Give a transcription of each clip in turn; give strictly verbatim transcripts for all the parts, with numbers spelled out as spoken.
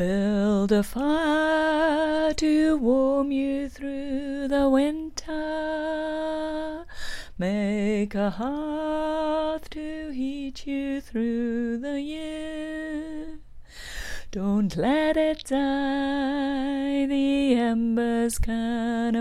Build a fire to warm you through the winter. Make a hearth to heat you through the year. Don't let it die, the embers can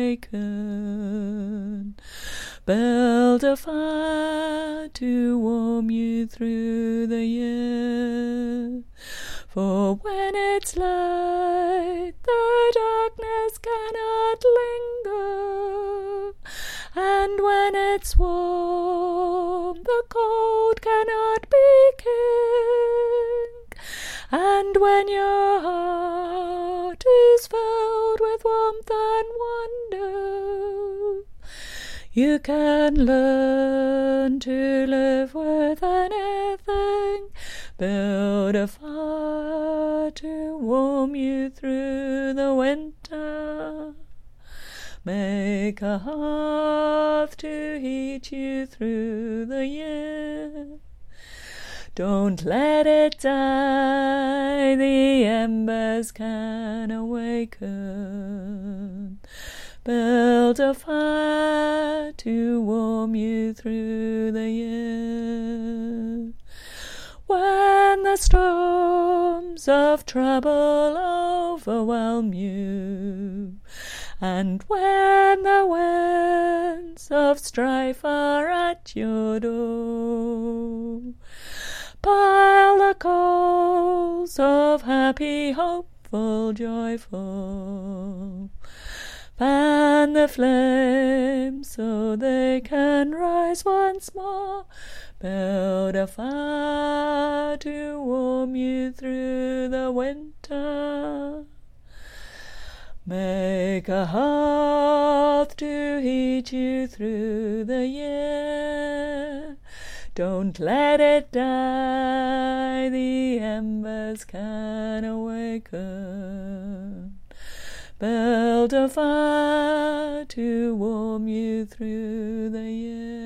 awaken. Build a fire to warm you through the year. For when it's light, the darkness cannot linger. And when it's warm, the cold cannot be king. And when your heart is filled with warmth and wonder, you can learn to live with anything. Build a fire to warm you through the winter. Make a hearth to heat you through the year. Don't let it die, the embers can awaken. Build a fire to warm you through the year. When the storms of trouble overwhelm you, and when the winds of strife are at your door, pile the coals of happy, hopeful, joyful. Fan the flames so they can rise once more. Build a fire to warm you through the winter. Make a hearth to heat you through the year. Don't let it die, the embers can awaken. Build a fire to warm you through the year.